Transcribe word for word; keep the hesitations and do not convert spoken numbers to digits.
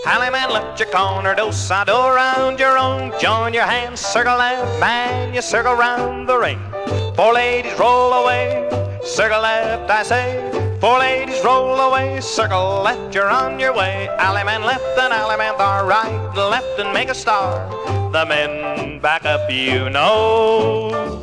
Alley man, left your corner, do side around your own. Join your hands, circle left, man, you circle round the ring. Four ladies roll away, circle left, I say. Four ladies roll away, circle left, you're on your way. Alley man left and alley man the right, left and make a star. The men back up, you know.